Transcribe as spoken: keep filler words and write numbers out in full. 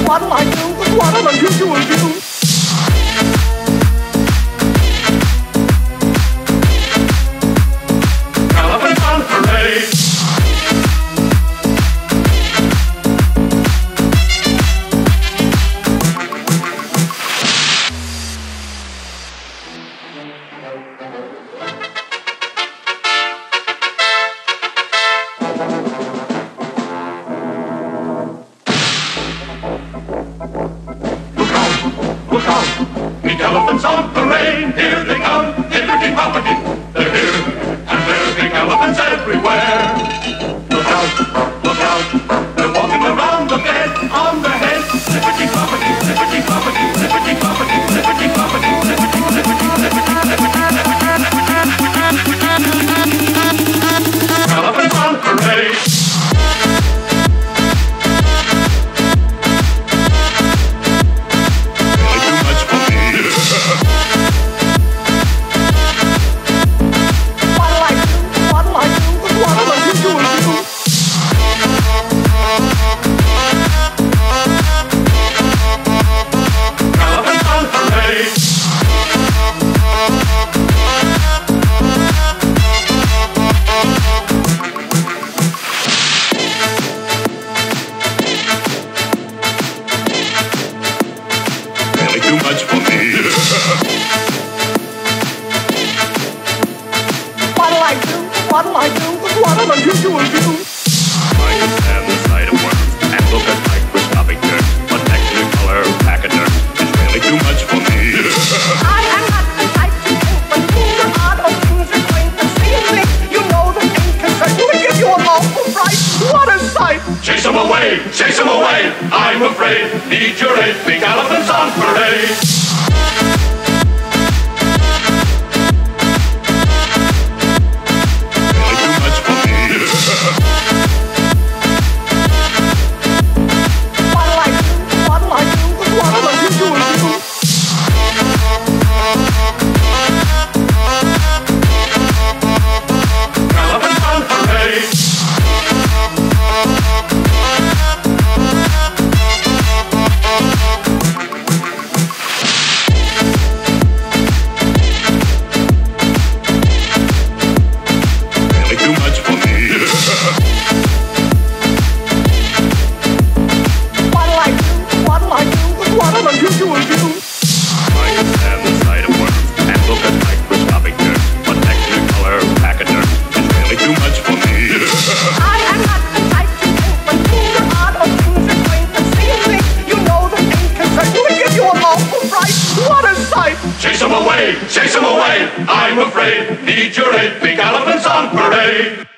What'll I do? What an unusual view. Elephants on parade. Look out! Meet elephants on parade. Here they come, hippity hoppity. They're here, and there's big elephants everywhere. Look out! Look out! They're walking around the bed on their head. Hippity hoppity, hippity hoppity, hippity hoppity, hippity hoppity, hippity, hippity, hippity, hippity. Elephants on parade. Too much for me. What'll I do? What'll I do? What an unusual view. I can stand the sight of worms and look at microscopic dirt, but Technicolor Pachyderm is really too much for me. I am not the type to think when things are odd or things are quaint and seemingly, you know that things can certainly give you a awful fright. What a sight! Chase them away, chase them away, I'm afraid. Need your aid, big elephants on parade. Really too much for me. What'll I do? What'll I do? What an unusual view. Elephants on parade. Really too much for me. What'll I do? What'll I do? What an unusual view. I can stand the sight of worms and look at microscopic dirt, but Technicolor Pachyderm is really too much for me. I am not the type to think when things are odd or things are quaint and seemingly, you know that things can certainly give you an awful fright. What a sight! Chase them away, chase them away, I'm afraid. Need your aid, big elephants on parade.